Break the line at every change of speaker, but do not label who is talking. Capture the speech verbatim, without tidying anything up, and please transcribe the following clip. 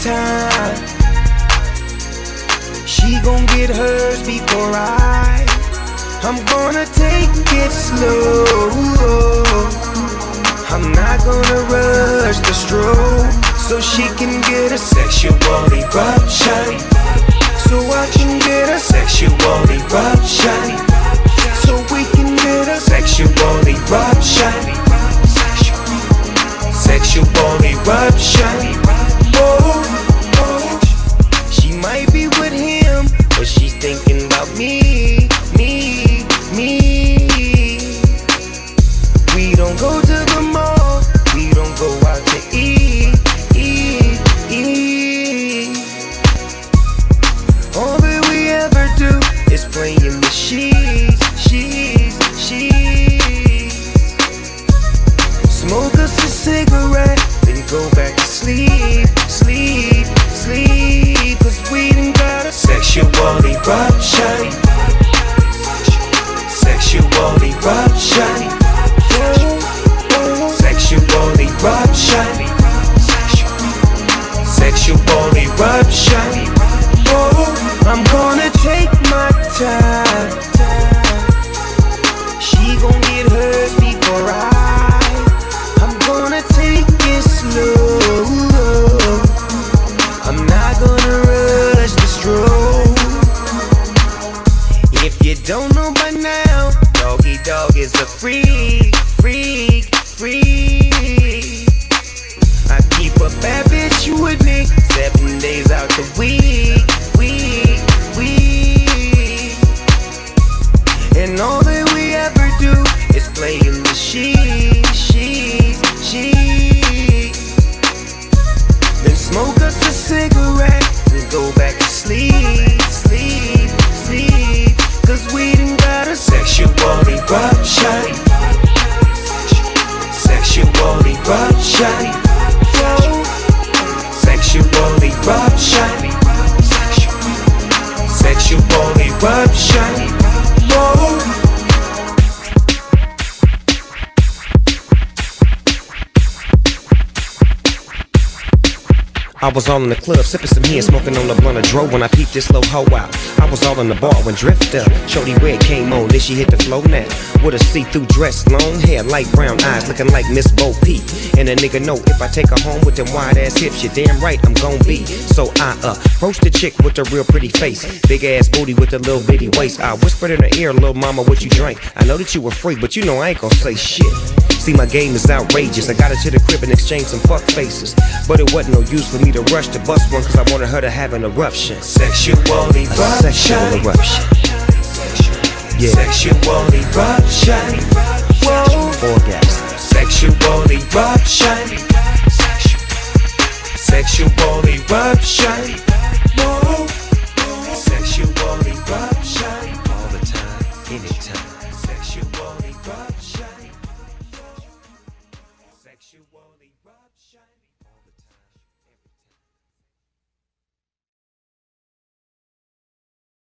time. She gon' get hers before I. I'm gonna take it slow. I'm not gonna rush the stroke, so she can get a sexual eruption. So I can get a sexual eruption. So we can get a sexual eruption. Sexual eruption. Oh, oh. She might be with him, but she's thinking about me, me, me. We don't go to the mall, we don't go out to eat, eat, eat. All that we ever do is play in the sheets, sheets, sheets. Smoke us a cigarette, then go back to sleep, sleep, sleep. Cause we done got a sexual eruption. Sexual eruption. Sexual eruption. Sexual eruption. Oh, I'm gonna take my time. She gon' get hers before I. I'm gonna take it slow. I'm not gonna rush the stroke. If you don't know by now, Doggy Dog is a freak, freak, freak. I keep a bad bitch with me seven days out the week, week, week. And all that we ever do is play in the sheets, sheets, sheets. Then smoke us a cigarette, then go back to sleep, sleep, sleep. Cause we done got a sexual eruption. Sexual eruption. Sexual eruption. Sexual eruption. Whoa.
I was all in the club, sipping some hen, smoking on the blunt of dro when I peeped this low hoe out. I was all in the bar when Drift up. Shorty Red came on, then she hit the flow now. With a see-through dress, long hair, light brown eyes, looking like Miss Bo Peep. And a nigga know if I take her home with them wide-ass hips, you're damn right I'm gon' be. So I uh, approached the chick with a real pretty face, big-ass booty with a little bitty waist. I whispered in her ear, little mama, what you drink? I know that you were free, but you know I ain't gon' say shit. See, my game is outrageous. I got her to the crib and exchanged some fuck faces, but it wasn't no use for me to rush to bust one, cause I wanted her to have an eruption.
Sexual eruption.
A sexual eruption. Yeah.
Sexual eruption. Whoa.
Orgasm.
Sexual eruption. Sexual eruption. Whoa. Sexual eruption.
All the time, anytime.
Sexual eruption. Sexual eruption.